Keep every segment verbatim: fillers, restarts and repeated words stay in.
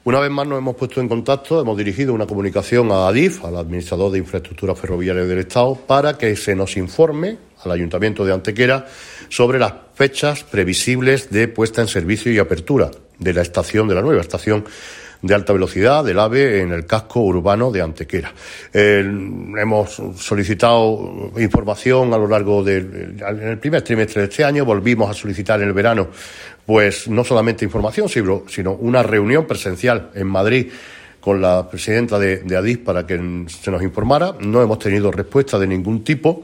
Una vez más nos hemos puesto en contacto, hemos dirigido una comunicación a Adif, al Administrador de Infraestructuras Ferroviarias del Estado, para que se nos informe al Ayuntamiento de Antequera sobre las fechas previsibles de puesta en servicio y apertura de la estación, de la nueva estación de alta velocidad del AVE en el casco urbano de Antequera. Eh, hemos solicitado información a lo largo del en el primer trimestre de este año, volvimos a solicitar en el verano, pues no solamente información, sino, sino una reunión presencial en Madrid con la presidenta de, de Adif para que se nos informara. No hemos tenido respuesta de ningún tipo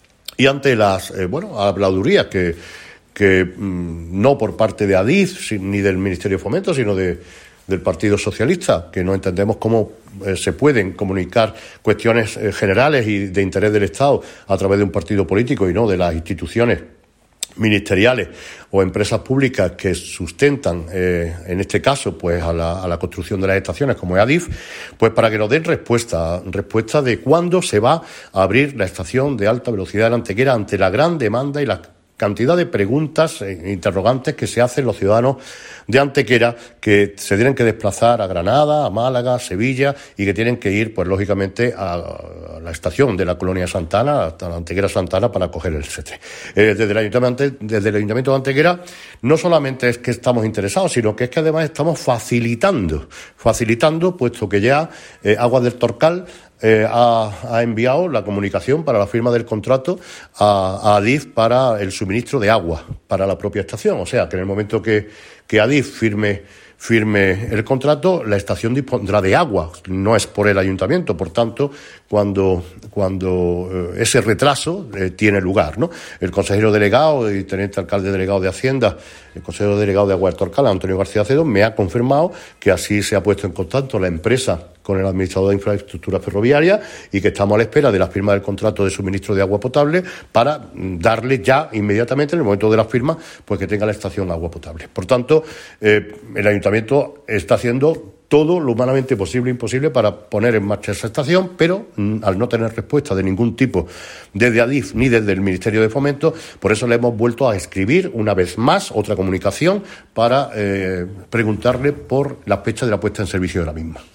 y ante las eh, bueno habladurías que, que mmm, no por parte de Adif ni del Ministerio de Fomento, sino de del Partido Socialista, que no entendemos cómo eh, se pueden comunicar cuestiones eh, generales y de interés del Estado a través de un partido político y no de las instituciones ministeriales o empresas públicas que sustentan, eh, en este caso, pues a la, a la construcción de las estaciones, como es Adif, pues para que nos den respuesta, respuesta de cuándo se va a abrir la estación de alta velocidad de Antequera ante la gran demanda y la cantidad de preguntas e interrogantes que se hacen los ciudadanos de Antequera, que se tienen que desplazar a Granada, a Málaga, a Sevilla y que tienen que ir, pues lógicamente, a la estación de la Colonia Santana, hasta la Antequera Santana, para coger el S E T E. Eh, desde, el Ayuntamiento, desde el Ayuntamiento de Antequera no solamente es que estamos interesados, sino que es que además estamos facilitando, facilitando, puesto que ya eh, Aguas del Torcal Eh, ha, ha enviado la comunicación para la firma del contrato a, a Adif para el suministro de agua para la propia estación. O sea, que en el momento que, que Adif firme, firme el contrato, la estación dispondrá de agua. No es por el ayuntamiento, por tanto, cuando, cuando eh, ese retraso eh, tiene lugar, ¿no? El consejero delegado y teniente alcalde delegado de Hacienda, el consejero delegado de Aguas del Torcal, Antonio García Acedo, me ha confirmado que así se ha puesto en contacto la empresa con el Administrador de Infraestructuras Ferroviarias y que estamos a la espera de la firma del contrato de suministro de agua potable para darle ya inmediatamente, en el momento de la firma, pues que tenga la estación agua potable. Por tanto, eh, el Ayuntamiento está haciendo todo lo humanamente posible e imposible para poner en marcha esa estación, pero mm, al no tener respuesta de ningún tipo desde Adif ni desde el Ministerio de Fomento, por eso le hemos vuelto a escribir una vez más otra comunicación para eh, preguntarle por la fecha de la puesta en servicio de la misma.